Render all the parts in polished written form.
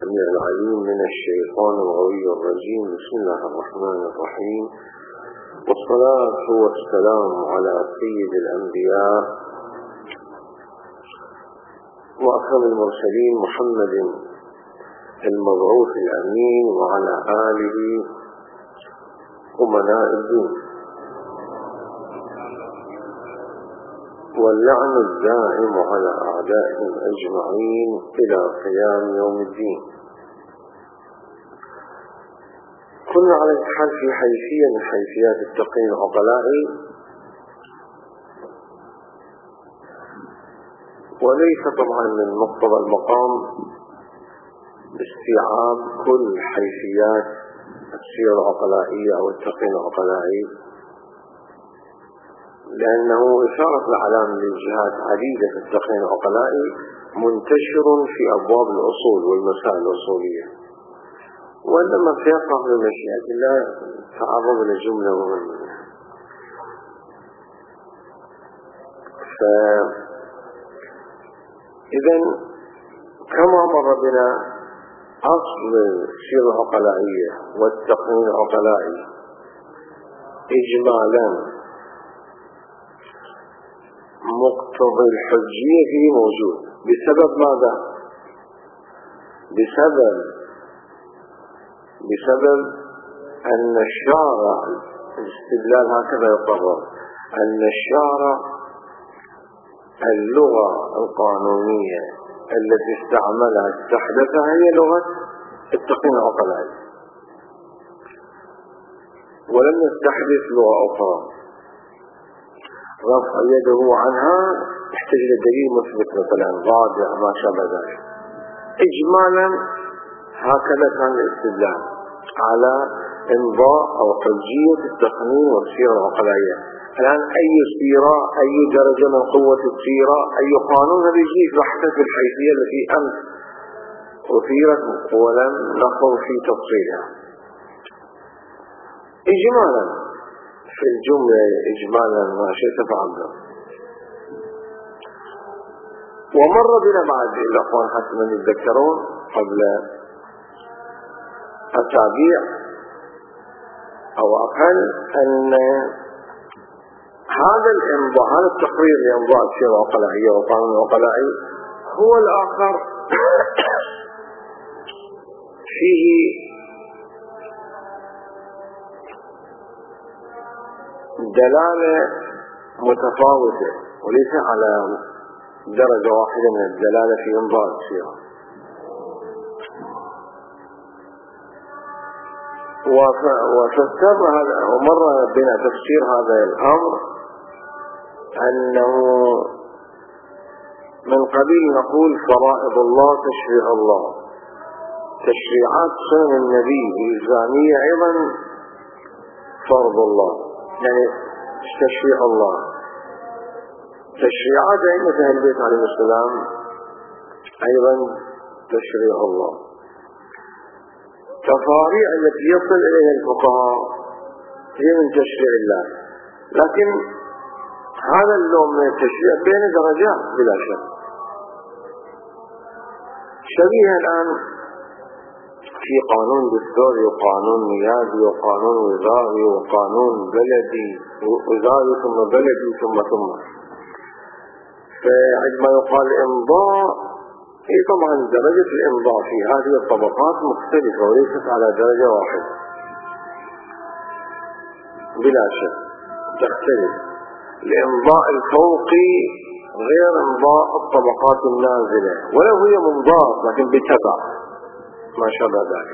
السميع العليم من الشيطان الغوي الرجيم. بسم الله الرحمن الرحيم، والصلاة والسلام على سيد الأنبياء وأكرم المرسلين محمد المبعوث الأمين وعلى آله أمناء الدين، واللعن الدائم على أعدائهم أجمعين إلى قيام يوم الدين. كنا على الحال في حيثية من حيثيات التقييم العقلائي، وليس طبعا من مقتضى المقام استيعاب كل حيثيات السيرة العقلائية أو التقييم العقلائي، لأنه إشارة العلام لجهات عديدة في التقييم العقلائي منتشر في أبواب الأصول والمسائل الأصولية، وإنما سيقع بمشيئة الله تعرض لجملة مهمة. إذن كما مر بنا أصل السيرة العقلائية والتقييم العقلائي إجمالا، مقتضى الحجية فيه موجود بسبب ماذا؟ بسبب أن الشارع، الاستدلال هكذا يقرر، أن الشارع اللغة القانونية التي استعملها استحدثها هي لغة التقييم العقلائي، ولم يستحدث لغة أخرى. رفع يده عنها يحتاج إلى دليل مثبت، مثلا رادع ما شابه ذلك. إجمالا هكذا كان الاستدلال على إمضاء أو حجية التقنين والسيرة العقلائية. الآن أي سيرة، أي درجة من قوة السيرة، أي قانون يجي بحثة الحيثية التي أمس أثيرت ولم نخوض في تفصيلها. إجمالا في الجملة، إجمالا ما شئت فعبر. ومر بنا بعد الأخوان حتى من يتذكرون قبل أسابيع أو أقل أن هذا الإمضاء، هذا التقرير لإمضاء السيرة العقلائية والقانون العقلائي هو الآخر فيه دلالة متفاوتة وليس على درجة واحدة من الدلالة في إمضاء السيرة. وفسر هذا ومر بنا تفسير هذا الأمر أنه من قبيل نقول فرائض الله تشريع الله، تشريعات سنن النبي الإلزامية أيضا فرض الله، يعني تشريع الله. تشريعات أئمة أهل البيت عليه السلام أيضا تشريع الله. تفاريع التي يصل إليها الفقهاء هي من تشريع الله، لكن هذا اللون من التشريع بين درجات بلا شك. شبيه الآن في قانون دستوري وقانون نيابي وقانون وزاري وقانون بلدي، وزاري ثم بلدي ثم فعندما يقال إمضاء، طبعا درجة الإمضاء في هذه الطبقات مختلفة وليست على درجة واحدة بلا شك، تختلف. الإمضاء الفوقي غير إمضاء الطبقات النازلة، ولو هي ممضاة لكن بتبع ما شابه ذلك.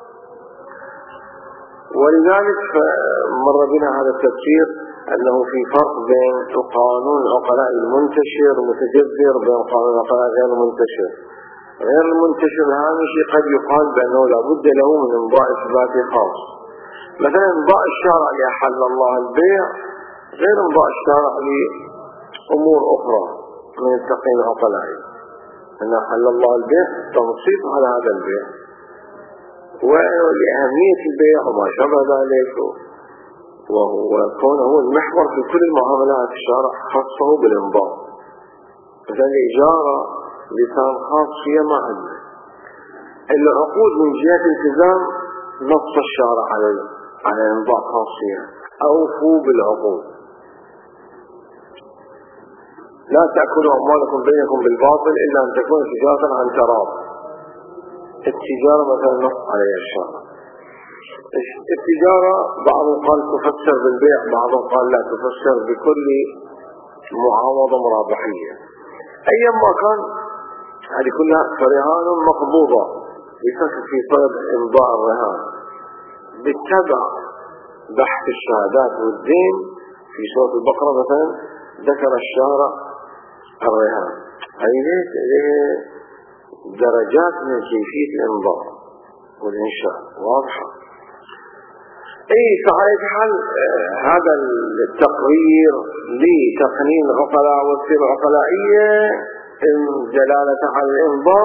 ولذلك مر بنا هذا التفسير أنه في فرق بين القانون العقلائي المنتشر متجذر وبين القانون العقلائي غير المنتشر. غير المنتشر الهامشي قد يقال بأنه لابد له من إمضاء إثباتي خاص، مثلا إمضاء الشارع لأحل الله البيع غير إمضاء الشارع لأمور أخرى من التقييم العقلائي. أن أحل الله البيع تنصيص على هذا البيع ولأهمية البيع وما شابه ذلك، وهو كونه هو المحور في كل المعاملات. الشارع خصه بالإمضاء، مثلا الإجارة لسان خاص فيها ما عندنا. العقود من جهة التزام نص الشارع على إمضاء خاص فيها. أوفوا بالعقود، لا تأكلوا أموالكم بينكم بالباطل إلا أن تكون تجارة عن تراض. التجارة مثلا نص عليها الشارع. التجارة بعضهم قال تفسر بالبيع، بعضهم قال لا، تفسر بكل معاوضة مرابحية. أيما كان هذه كلها فرهان مقبوضة يفسر في طلب إمضاء الرهان. بالتبع بحث الشهادات والدين في سورة البقرة مثلا ذكر الشارع الرهان. هذه درجات من كيفية الإمضاء والإنشاء واضحة. فعلى حال هذا التقرير لتقنين العقلاء والسيرة العقلائية دلالة على الإمضاء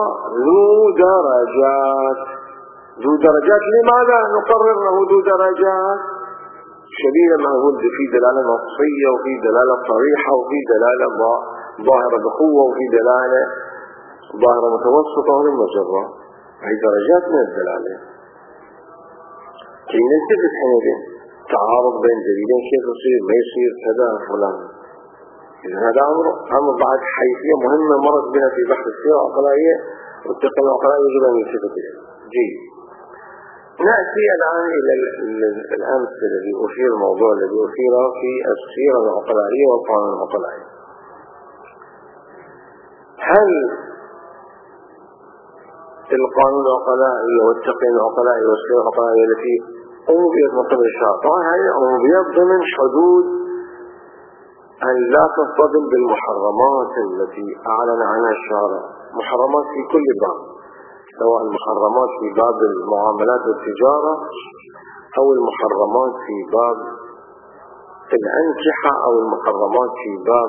ذو درجات. لماذا نقرر له ذو درجات؟ شبيهة ما هو في دلالة نصية، وفي دلالة صريحة، وفي دلالة ظاهرة بقوة، وفي دلالة ظاهرة متوسطة ومجرة. هي درجات من الدلالة. كي نلتفت حينئذ تعارض بين دليلين كيف يصير ما يصير كذا فلان. إذا هذا أمر بعد حيثية مهمة مرت بها في بحث السيرة العقلائية والتقنية العقلائية، يجب أن يلتفت إليها. جيد. نأتي الآن إلى الأمثلة الذي أثير الموضوع الذي أثير في السيرة العقلائية والقانون العقلائي. هل القانون العقلائي والتقنية العقلائي والسيرة العقلائية التي أنظرت من قبل الشارع، طبعا هذه أنظرت ضمن حدود أن لا تصطدم بالمحرمات التي أعلن عنها الشارع، محرمات في كل باب، سواء المحرمات في باب المعاملات والتجارة أو المحرمات في باب الأنكحة أو المحرمات في باب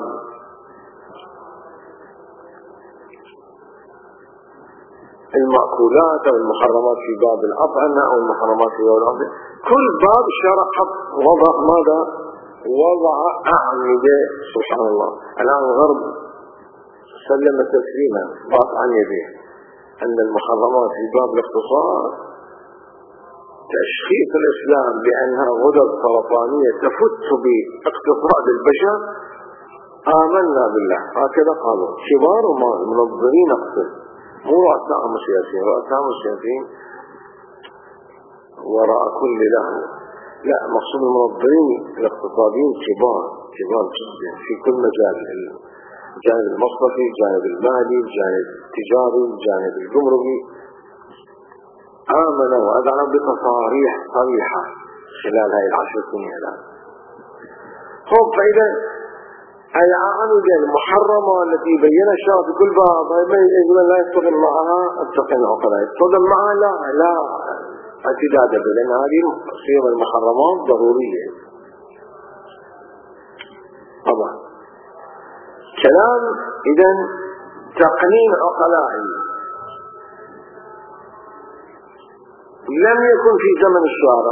المأكولات أو المحرمات في باب الأطعمة أو المحرمات في باب الأطعمة. كل باب الشرع وضع ماذا؟ وضع أعمدة. سبحان الله، الآن الغرب سلم تسليما ضاق عن يديه أن المحرمات في باب الاقتصاد تشخيص الإسلام بأنها غدد سرطانية تفت باقتصاد البشر. آمنا بالله، هكذا قالوا كبار منظرين اقتصاد، مو رؤساء السياسيين. رؤساء السياسيين وراء كل له، لا، مقصود المنظرين الاقتصاديين كبار جدا في كل مجال، الجانب المصرفي، الجانب المالي، الجانب التجاري، الجانب الجمركي. آمنوا وأذعنوا بتصاريح صريحة خلال هذه 10 سنين الآن. فإذا العامل المحرمة التي بيّن الشرع في كل باب يقول لا يصطدم معها التقنية العقلائية، يصطدم معها لا اعتداد به، لأن هذه صيغ المحرمات ضرورية. طبعا كلام إذن تقنين عقلائي لم يكن في زمن الشارع،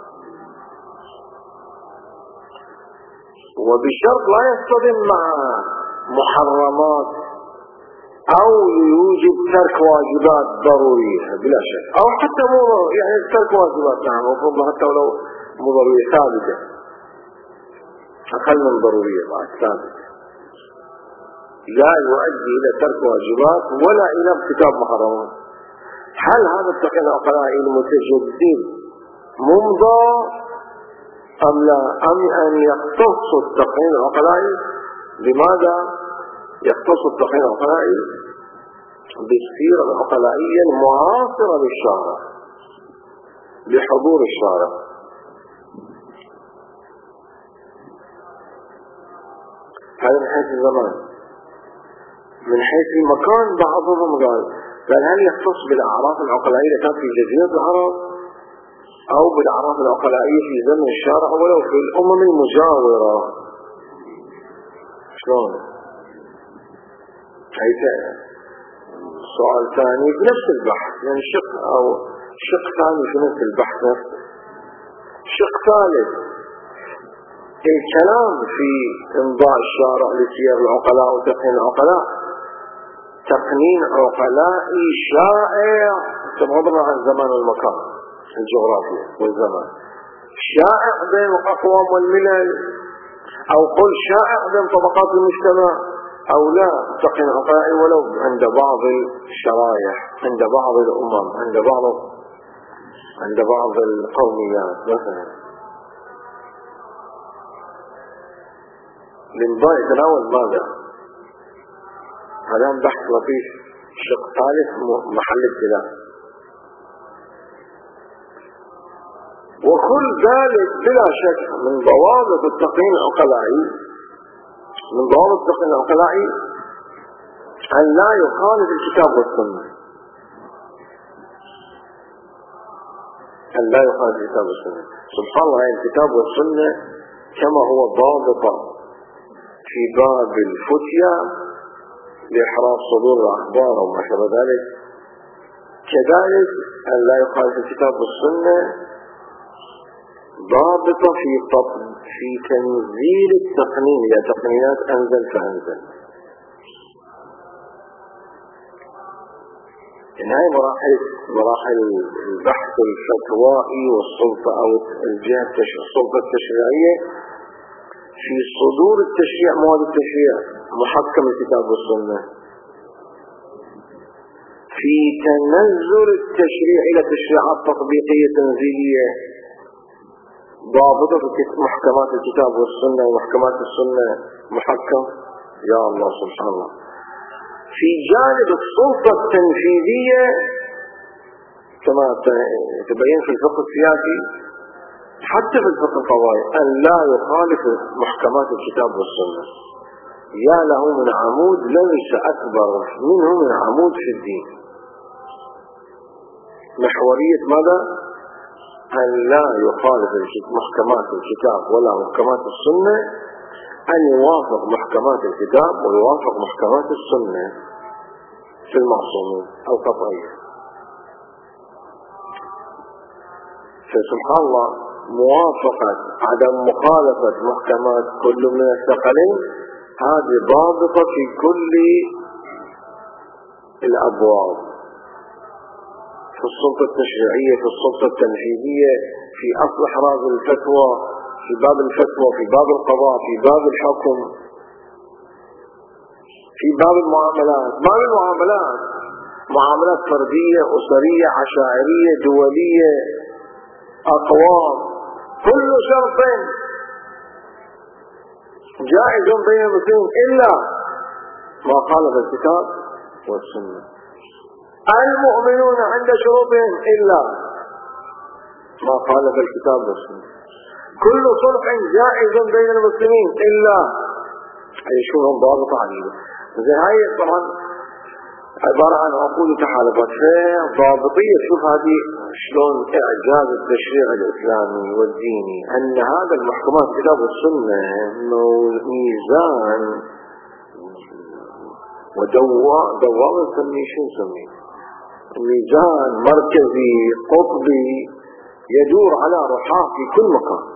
وبشرط لا يصطدم مع محرمات أو يوجب ترك واجبات ضرورية بلا شك، أو حتى مو يعني ترك واجبات، نعم، مفروض حتى ولو مو ضرورية ثابتة، أقل من ضرورية بعد ثابتة، لا يؤدي إلى ترك واجبات ولا إلى ارتكاب محرمات. هل هذا التقنية العقلائي المتجدد ممضى أم لا؟ أم أن يختص التقنين العقلائي؟ لماذا يختص التقنين العقلائي؟ بالسيرة العقلائية المعاصرة للشارع، بحضور الشارع. هذا من حيث الزمان. من حيث المكان بعضهم قال هل يختص بالأعراف العقلائية التي كانت في جزيرة العرب أو بالأعراف العقلائية في زمن الشارع ولو في الأمم المجاورة؟ شلون؟ حيث سؤال ثاني في نفس البحث، يعني شق ثاني في نفس البحث نفسه. شق ثالث، الكلام في إمضاء الشارع لسير العقلاء وتقنين العقلاء تقنين عقلائي شائع بغض عن الزمان والمكان، الجغرافيا والزمان. شائع بين الأقوام والملل، أو قل شائع بين طبقات المجتمع، أو لا تقن عقائي ولو عند بعض الشرائح، عند بعض الأمم، عند بعض القوميات مثلا. الإنباء يتناول ماذا؟ هذا بحث لطيف، شق ثالث محل ابتلاء. وكل ذلك بلا شك من ضوابط التقنين العقلائي، من ضوابط التقنين العقلائي أن لا يخالف الكتاب والسنة، أن لا يخالف الكتاب والسنة. سبحان الله، الكتاب والسنة كما هو ضابطة في باب الفتيا لإحراز صدور الأخبار وما شابه ذلك، كذلك أن لا يخالف الكتاب والسنة ضابطة في تنزيل التقنين، إلى تقنينات أنزل فأنزل. إن هاي مراحل البحث الفتوائي والسلطة أو السلطة التشريعية في صدور التشريع، مواد التشريع محكم الكتاب والسنة، في تنزل التشريع إلى تشريعات تطبيقية تنزيلية ضابطة في محكمات الكتاب والسنة ومحكمات السنة محكم. يا الله سبحان الله. في جانب السلطة التنفيذية كما تبين في الفقه السياسي حتى في الفقه القضائي أن لا يخالف محكمات الكتاب والسنة. يا له من عمود ليس أكبر منه من عمود في الدين. محورية ماذا؟ أن لا يخالف محكمات الكتاب ولا محكمات السنة، أن يوافق محكمات الكتاب ويوافق محكمات السنة في المعصومين القطعية. فسبحان الله، موافقة عدم مخالفة محكمات كل من الثقلين هذه ضابطة في كل الأبواب، في السلطة التشريعية، في السلطة التنفيذية، في أصل إحراز الفتوى، في باب الفتوى، في باب القضاء، في باب الحكم، في باب المعاملات. باب المعاملات معاملات فردية، أسرية، عشائرية، دولية، أقوام، كل شرط جائز بين المسلمين إلا ما خالف الكتاب والسنة. المؤمنون عند شروطهم إلا ما خالف الكتاب والسنة. كل صلح جائز بين المسلمين إلا أي شو ضابطة عديدة. زي هاي طبعا عبارة عن عقود تحالفات ضابطية. شوف هذه شلون إعجاز التشريع الإسلامي والديني، أن هذا المحكمات الكتاب والسنة ميزان ودوام نسميه، شو نسميه، ميزان مركزي قطبي يدور على رحاه في كل مكان.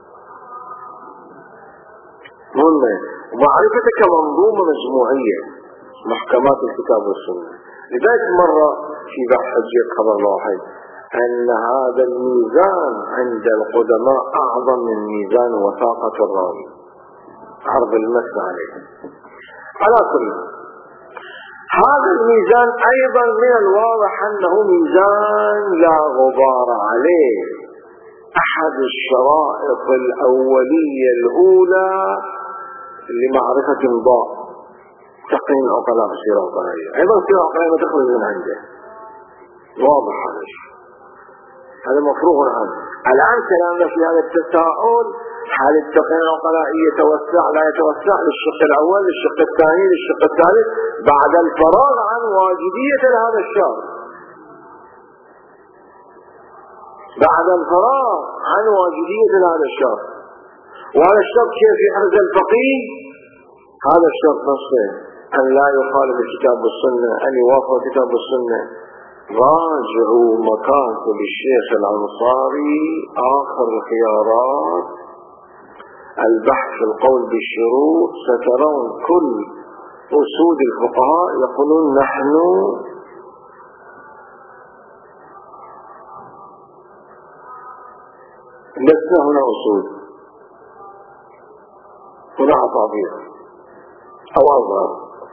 ومعرفتك منظومة مجموعية محكمات الكتاب والسنة. لذلك مرة في بحث حجية خبر واحد أن هذا الميزان عند القدماء أعظم من ميزان وثاقة الراوي، عرض المثل عليه. على كل هذا الميزان أيضا من الواضح أنه ميزان لا غبار عليه. أحد الشرائط الأولية الأولى لمعرفة انضاء تقنين عقلاء السيرة العقلائية، أيضا السيرة العقلائية ما تخرج من عنده، واضح هذا الشيء، هذا مفروغ عنه. الآن كلامنا في هذا التساؤل، هل التقنين العقلائي يتوسع لا يتوسع، للشق الأول، للشق الثاني، للشق الثالث، بعد الفراغ عن واجبية هذا الشرط، بعد الفراغ عن واجبية هذا الشرط. وهذا الشرط كيف يحرز الفقيه؟ هذا الشرط نصه أن لا يخالف الكتاب والسنة، أن يوافق الكتاب والسنة. راجعوا مكاتب الشيخ الأنصاري آخر الخيارات، البحث في القول بالشروط، سترون كل أسود الفقهاء يقولون نحن لسنا هنا أصول، هنا أصابيع أو أظهر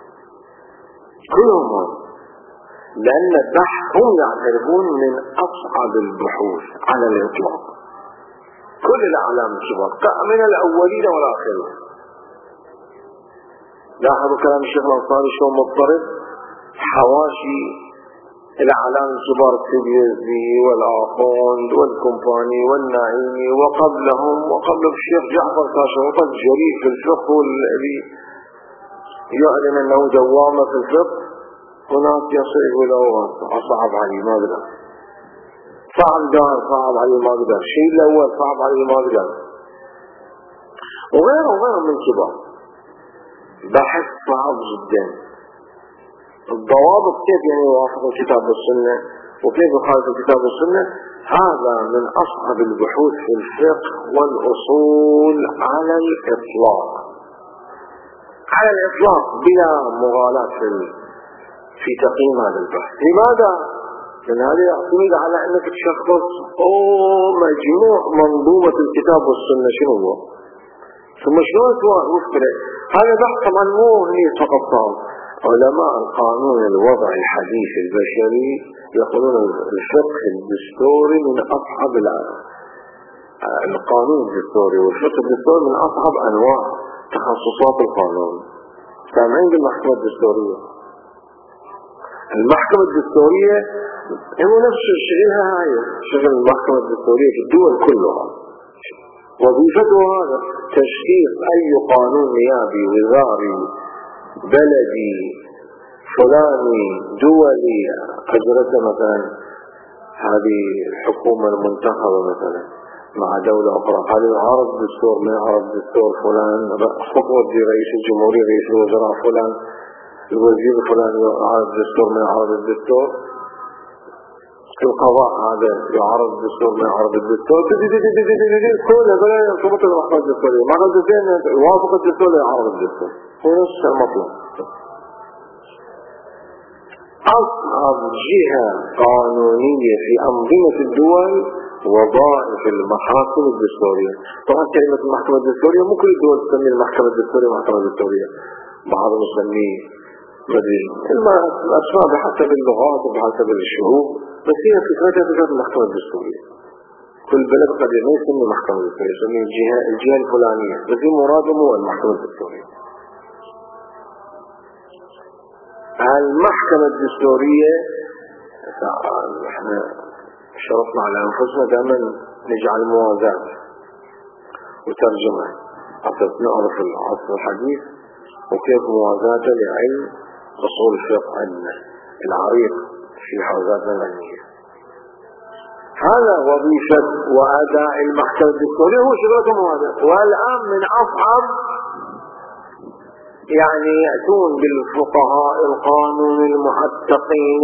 كلهم هون، لأن البحث هم يعترفون من أصعب البحوث على الإطلاق. كل الأعلام الكبار من الأولين والآخرين. لاحظوا كلام الشيخ الأنصاري شلون مضطرب. حواشي الأعلام الكبار التبيزي والآخوند والكومباني والنعيمي وقبلهم وقبل الشيخ جعفر كاشوطة الجريء في الفقه والذي يعلن أنه دوامة في الفقه، هناك يصل له صعب عليه ما قدر، صعب عليه ما قدر، الشيء الأول صعب عليه ما قدر، وغيره من كبار. بحث صعب جدا. الضوابط كيف يعني يوافق الكتاب والسنة وكيف يخالف الكتاب والسنة، هذا من أصعب البحوث في الفقه والأصول على الإطلاق، على الإطلاق بلا مغالاة في تقييم هذا البحث. لماذا؟ لأن هذا يعتمد على أنك تشخص مجموع منظومة الكتاب والسنة شنو هو، ثم شلون توفره. هذا بحث طبعا مو هني فقط صار. علماء القانون الوضعي الحديث البشري يقولون الفقه الدستوري من أصعب القانون الدستوري، والفقه الدستوري من أصعب أنواع تخصصات القانون. سامعين بالمحكمة الدستورية؟ المحكمة الدستورية هو نفس شغلها، هاي شغل المحكمة الدستورية في الدول كلها. وظيفته هذا تشخيص أي قانون نيابي وزاري بلدي فلاني دولي أجرته مثلا هذه الحكومة المنتخبة مثلا مع دولة أخرى، هذا يعارض الدستور ما يعارض الدستور فلان، خطوة رئيس الجمهورية رئيس الوزراء فلان، الوزير فلان يعارض الدستور ما يعارض الدستور، القضاء هذا يعارض الدستور ما يعارض الدستور، كل هذول يرتبط بالمحكمة الدستورية، مع الدستور يوافق الدستور يعارض الدستور، هو نفس المطلب. أصعب جهة قانونية في أنظمة الدول وظائف المحاكم الدستورية. طبعا كلمة المحكمة الدستورية مو كل الدول تسمي المحكمة الدستورية محكمة دستورية، بعضهم يسميه الأسماء بحسب اللغات وبحسب الشعوب، بس هي فكرتها فكرة المحكمة الدستورية. كل بلد قد ما يسمي المحكمة الدستورية، يسمي الجهة الفلانية، بس هي مراده هو المحكمة الدستورية. المحكمة الدستورية احنا شرطنا على انفسنا دائما نجعل موازاة وترجمة حتى نعرف العصر الحديث وكيف موازاته لعلم أصول الفقه عندنا العريق في حوزاتنا العلمية. هذا وظيفة وأداء المحكمة الدستورية هو شغلتهم هذا. والآن من أصعب يعني يأتون بالفقهاء القانون المحققين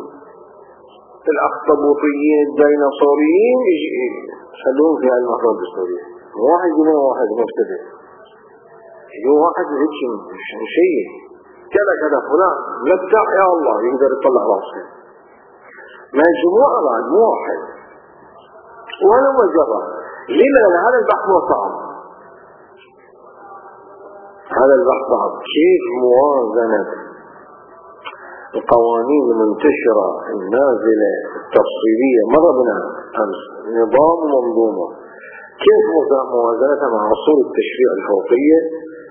الأخطبوطيين الديناصوريين يخلون في هذه المحكمة الدستورية. واحد من واحد مبتدئ يجي واحد هيك شيء كذا فلان مبدع يا الله يقدر يطلع راسه مجموعة بعد مو واحد ولا مجرد. لماذا هذا البحث صعب؟ هذا البحث صعب. كيف موازنة القوانين المنتشرة النازلة التفصيلية مرضنا أمس نظام ومنظومة، كيف موازنتها مع أصول التشريع الفوقية؟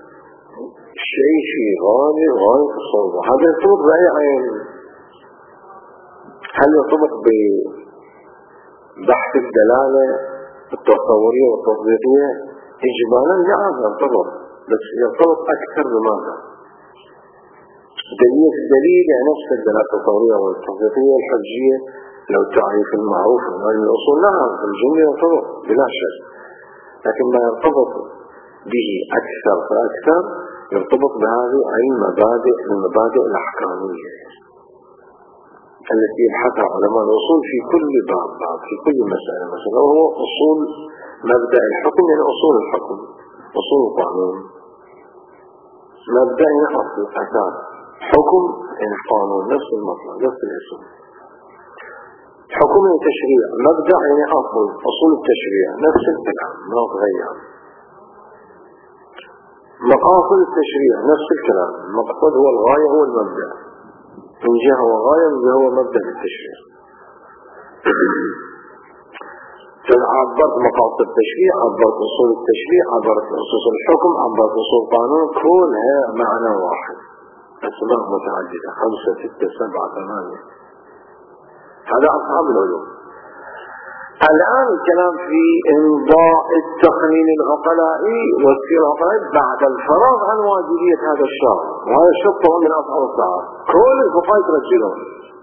شيء غاية في الصعوبة. هذا يرتبط بأي عين؟ هل يرتبط ببحث الدلالة التصورية والتطبيقية؟ إجمالا نعم يرتبط، بس يرتبط أكثر بماذا؟ دليل يعني نفس الدلالة التصورية والتطبيقية الحجية لو التعريف المعروف من الأصول نعم الجملة يرتبط بلا شك، لكن ما يرتبط به أكثر فأكثر يرتبط بهذه المبادئ الأحكامية التي يبحثها علماء الأصول في كل باب في كل مسألة. مثلا وهو أصول مبدأ الحكم يعني أصول الحكم، أصول القانون مبدأ أصل أساس، حكم يعني قانون نفس المطلب نفس الاسم. حكم تشريع مبدأ يعني أصول التشريع نفس الكلام ما تغير. مقاصد التشريع نفس الكلام، المقصد هو الغاية هو المبدأ، من جهة وغاية من جهة هو مبدأ التشريع. عبرت مقاصد التشريع، عبرت أصول التشريع، عبرت أسس الحكم، عبرت أصول القانون، كلها معنى واحد، أسماء متعددة 5 6 7 8. هذا أصحاب العلوم. الآن الكلام في إمضاء التقنين العقلائي والسير العقلائي بعد الفراغ عن واجبية هذا الشرط، وهذا الشرط طبعا من أصحاب الساعة كل الفقهاء يترجلون.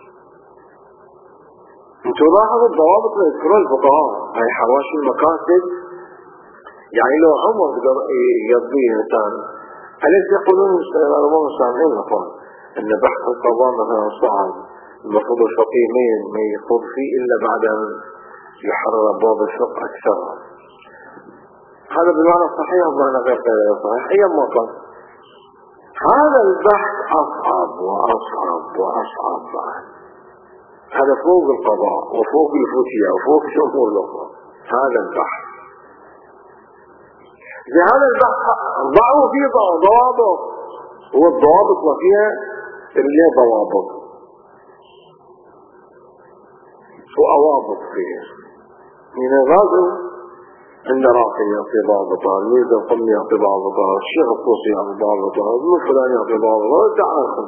تلاحظوا الضوابط اللي يذكرون الفقهاء هاي حواشي المكاسب. يعني لو عمر يقضيه إنسان، أليس يقولون العلماء السامعين الأخوان أن بحث القضاء مثلا صعب المفروض الفقيه ما يخوض فيه إلا بعد أن يحرر أبواب الفقه أكثر. هذا بالمعنى الصحيح ومعنى غير صحيح أي ما كان. هذا البحث أصعب وأصعب وأصعب بعد. هذا فوق القضاء وفوق الفتية وفوق الأمور الأخرى. هذا البحث هذا البحث ضعوا فيه ضوابط، هو الضوابط وفيها اللي ضوابط وأوابط فيها. من الغازل أن راقي يعطي ضابطها، الميز القمي يعطي ضابطها، الشيخ الطوسي يعطي ضابطها، ابن فلان يعطي ضابطها، تعاقب.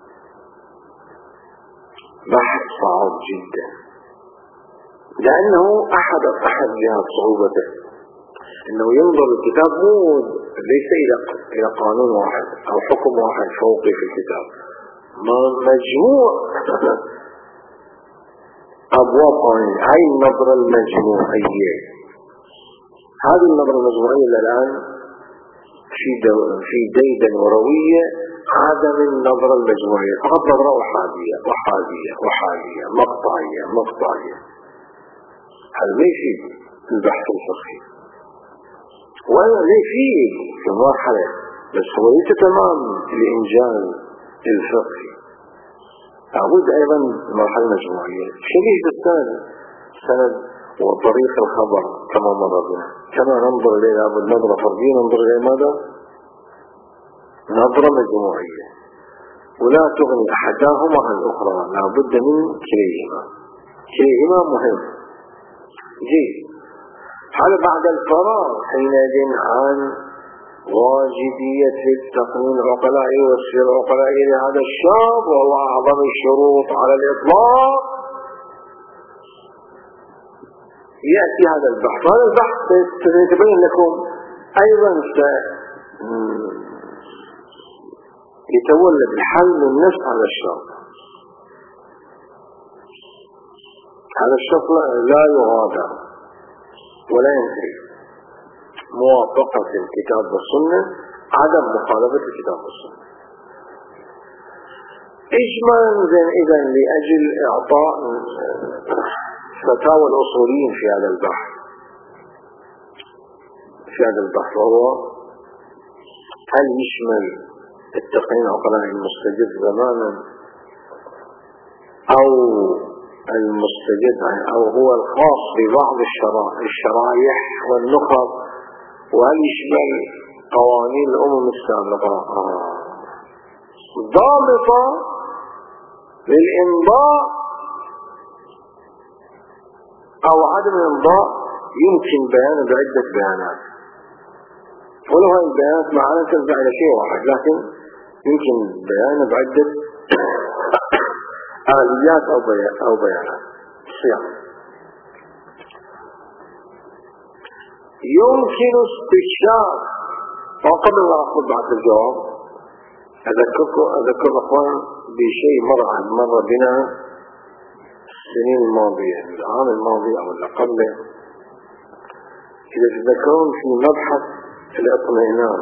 بحث صعب جدا لأنه أحد جهات صعوبته أنه ينظر الكتاب مو ليس إلى قانون واحد أو حكم واحد فوقي في الكتاب، مجموع أبواب قانون. هاي النظرة المجموعية، هذه النظرة المجموعية الآن في ديدا وروية عدم النظرة المجموعية، فقط نظرة أحادية مقطعية. هذا ما يفيد البحث الفقهي ولا لا يفيد في المرحلة، بس هو ليس تمام الإنجاز الفقهي. لابد أيضا المرحلة المجموعية شديد السند وطريق الخبر كما مر بنا، كما ننظر إليه لابد نظرة فردية، ننظر إليه ماذا؟ نظرة مجموعية، ولا تغني أحداهما عن الأخرى، لابد من كليهما مهم. جيد. هذا بعد الفراغ حينئذ عن واجبية التقنين العقلائي والسير العقلائي لهذا الشاب، وهو أعظم الشروط على الإطلاق، يأتي هذا البحث. هذا البحث سيتبين لكم أيضا يتولد الحل من نفس هذا الشرط. هذا الشرط لا يغادر ولا ينتهي، موافقة الكتاب والسنة، عدم مخالفة الكتاب والسنة. إجمالا إذن لأجل إعطاء فتاوى الأصوليين في هذا البحث وهو هل يشمل التقنين العقلائي المستجد زمانا أو المستجد أو هو الخاص ببعض الشرائح والنخب، وهل يشمل قوانين الأمم السابقة ضابطة للإمضاء أو عدم الإمضاء. يمكن بيانه بعدة بيانات، ولو هذه البيانات معنا ترجع إلى شيء واحد، لكن يمكن بيانه بعدة آليات أو بيانات صياغة. يمكن استكشاف، وقبل لا أخذ بعد الجواب أذكر أخوان بشيء مر بنا السنين الماضية، العام الماضي أو اللي قبله. إذا تذكرون في مبحث الاطمئنان،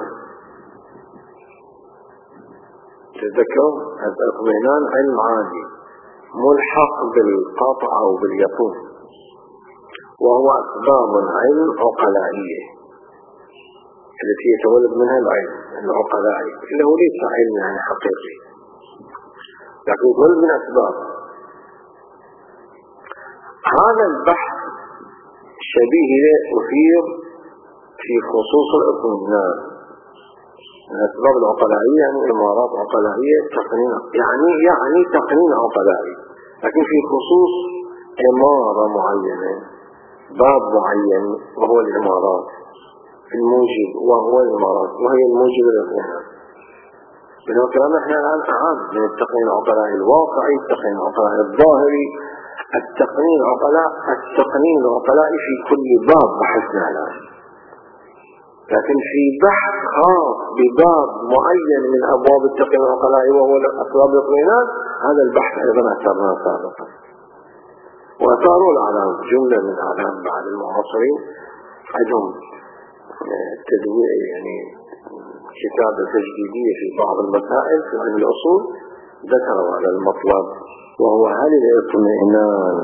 تذكرون الاطمئنان علم عادي ملحق بالقطع أو باليقين، وهو أسباب علم عقلائية التي يتولد منها العلم العقلائي، اللي هو ليس علم يعني حقيقي، لكن يتولد من أسباب. هذا البحث شبيه أثير في خصوص الاطمئنان. الأسباب العقلائية يعني إمارات عقلائية تقنين يعني تقنين عقلائي، لكن في خصوص إمارة معينة باب معين وهو الإمارات الموجب وهو الإمارات وهي الموجب للاطمئنان. إذا كلام احنا الآن أعام من التقنين العقلائي الواقعي، التقنين العقلائي الظاهري، التقنين العقلائي في كل باب بحثنا الآن. لكن في بحث خاص بباب معين من أبواب التقنين العقلائي وهو أسباب الاطمئنان، هذا البحث أيضا أثرناه سابقا، وأثاروا الأعلام جملة من أعلام بعد المعاصرين عندهم تدوير يعني كتابة تجديدية في بعض المسائل في علم الأصول ذكروا على المطلب، وهو هل الاطمئنان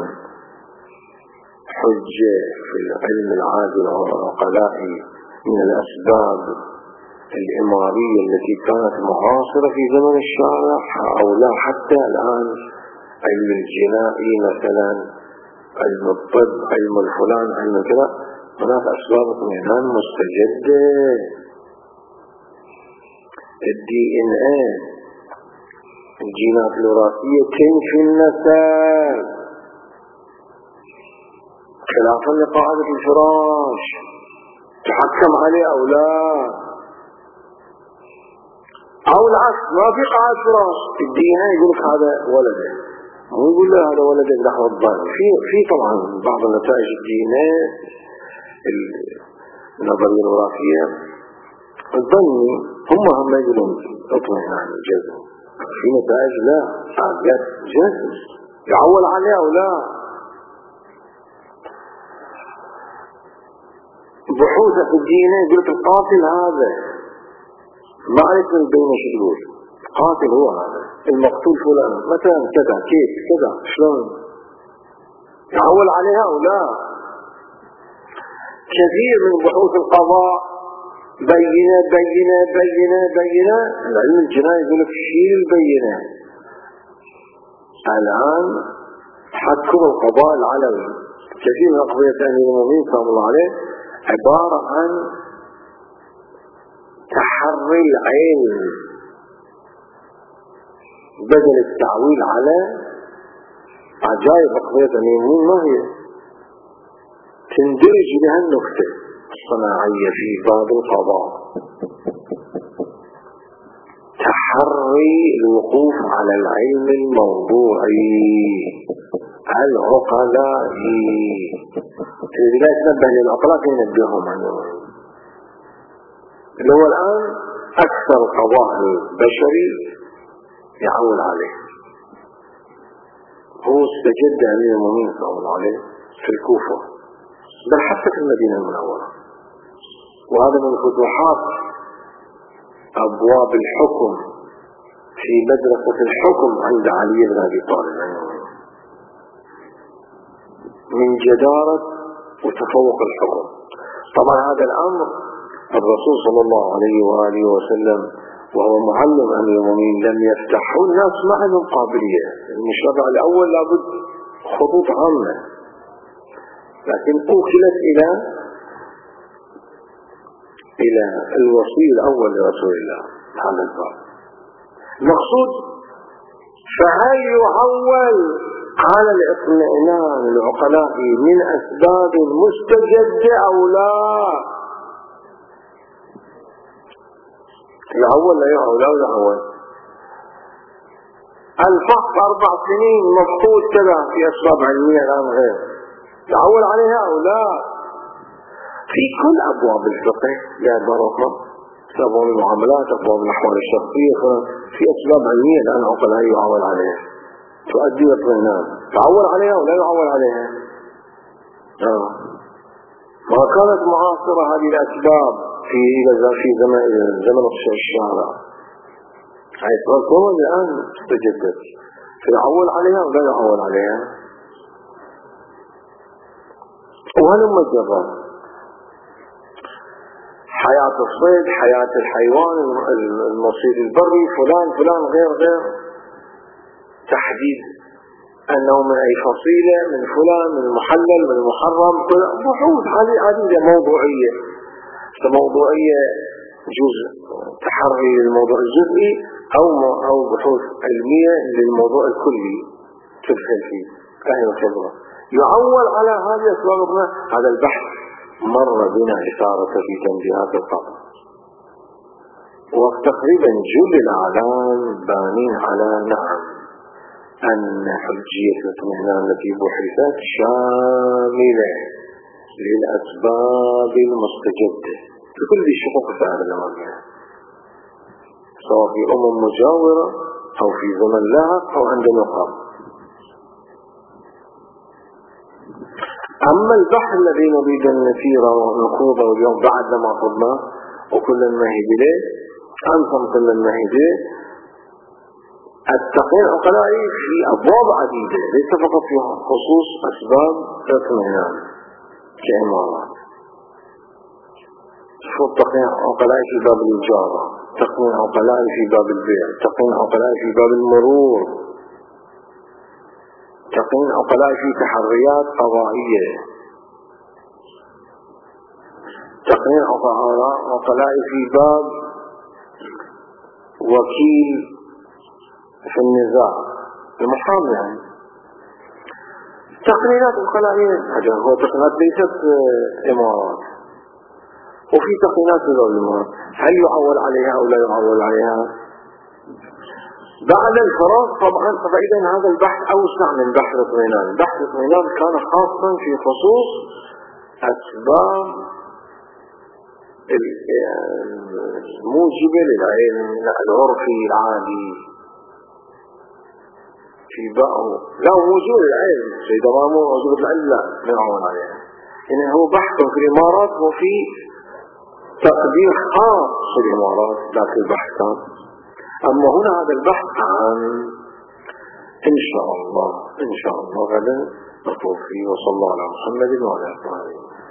حجة في العلم العادل والعقلائي من الأسباب الإمارية التي كانت معاصرة في زمن الشارع أو لا؟ حتى الآن علم الجنائي مثلا، علم الطب، علم الفلان، علم كذا، هناك أسباب اطمئنان مستجدة. DNA الجينات الوراثية تنفي النسل خلافا لقاعدة الفراش، تحكم عليه أو لا، أو العكس ما في قاعدة فراش، الدينا يقول لك هذا ولده، مو يقول له هذا ولده لحظة الضال. في طبعا بعض النتائج الدينا النظرية الوراثية الظني هم يقولون اطمئنان الجزم، في نتائج لا عادات جزم يعول عليه أو لا. بحوثة في الدين يقول لك القاتل هذا ما عرف من بينه شو يقول، القاتل هو هذا، المقتول فلان مثلا كذا، كيف كذا، شلون يعول عليها أو لا. كثير من بحوث القضاء بينة بينة بينة بينة، العلم الجنائي يقول لك شيل البينة. الآن تحكم القضاء العلوي كثير من قضية أمير المؤمنين سلام الله عليه عبارة عن تحري العلم بدل التعويل على عجائب قضية أمير المؤمنين. ما هي تندرج بها النكتة الصناعية في باب القضاء، تحري الوقوف على العلم الموضوعي العقلائي. لا يتنبه للعقلاء ينبههم عنه، اللي هو الآن أكثر القضاء البشري يعول عليه. هو استجد أمير المؤمنين صلى الله عليه في الكوفة، بل حتى في المدينة المنورة، وهذا من فتوحات أبواب الحكم في مدرسة الحكم عند علي بن أبي طالب من جدارة وتفوق الحكم. طبعا هذا الأمر الرسول صلى الله عليه وآله وسلم وهو معلم أمير المؤمنين لم يفتحوا الناس ما عندهم قابلية. المشرع الأول لابد خطوط عامة، لكن أوكلت إلى الوصي الأول لرسول الله هذا الباب. المقصود فهل يعول على الاطمئنان العقلائي من أسباب مستجدة أو لا؟ يعول لا يعول لا يعول. الفحص 4 سنين مفقود كذا في أسباب علمية الآن غير، يعول عليها أو لا؟ في كل أبواب الفقه لا برقم، أبواب المعاملات، أبواب الأحوال الشخصية، في أسباب علمية الآن عقلائي يعول عليها تؤدي اطمئنان. تعول عليها ولا يعول عليها؟ ما كانت معاصرة هذه الأسباب في زمن الشارع، هاي صارت الآن تجدد، يعول عليها ولا يعول عليها؟ وهلم الجرات، حياة الصيد، حياة الحيوان، المصيد البري، فلان غير تحديد أنه من أي فصيلة، من فلان، من المحلل، من المحرم، بحوث عديدة موضوعية. موضوعية جزء تحري للموضوع الجزئي أو بحوث علمية للموضوع الكلي تدخل فيه فهم الخبرة. يعول على هذه الأسباب. هذا البحث مر بنا إثارة في تنبيهات القبر، وتقريبا جل الأعلام بانين على نعم أن حجية الاطمئنان التي بحثت شاملة للأسباب المستجدة في كل شقوق الساعة الزمانية، سواء في مجاورة أو في زمن لاحق أو عند نقاب. أما البحث الذي نريد أن نسيره ونخوضه اليوم بعد ما خضناه وكل المهد له أنتم كل المهد التقنين العقلائي في أبواب عديدة، ليس فقط في خصوص أسباب الاطمئنان كإمارات. شوف التقنين العقلائي في باب الإجارة، التقنين العقلائي في باب البيع، التقنين العقلائي في باب المرور، التقنين العقلائي في تحريات قضائية، التقنين العقلائي في باب وكيل في النزاع المحامي. يعني تقنينات عقلائية، هو تقنينات ليست إمارات، وفي تقنينات في دول الإمارات. هل يعول عليها أو لا يعول عليها؟ بعد الفراغ طبعا. فإذا هذا البحث أوسع من بحث الاطمئنان. بحث الاطمئنان كان خاصا في خصوص أسباب الموجبة للعلم العرفي العادي في بقه لا وجود العلم. إذا ما موجود العلم لا نعول عليها. يعني هو بحث في الإمارات وفي تقدير خاص في الإمارات لكن البحث كان. أما هنا هذا البحث عن إن شاء الله غدا نطوف فيه. وصلى الله على محمد وعلى آله.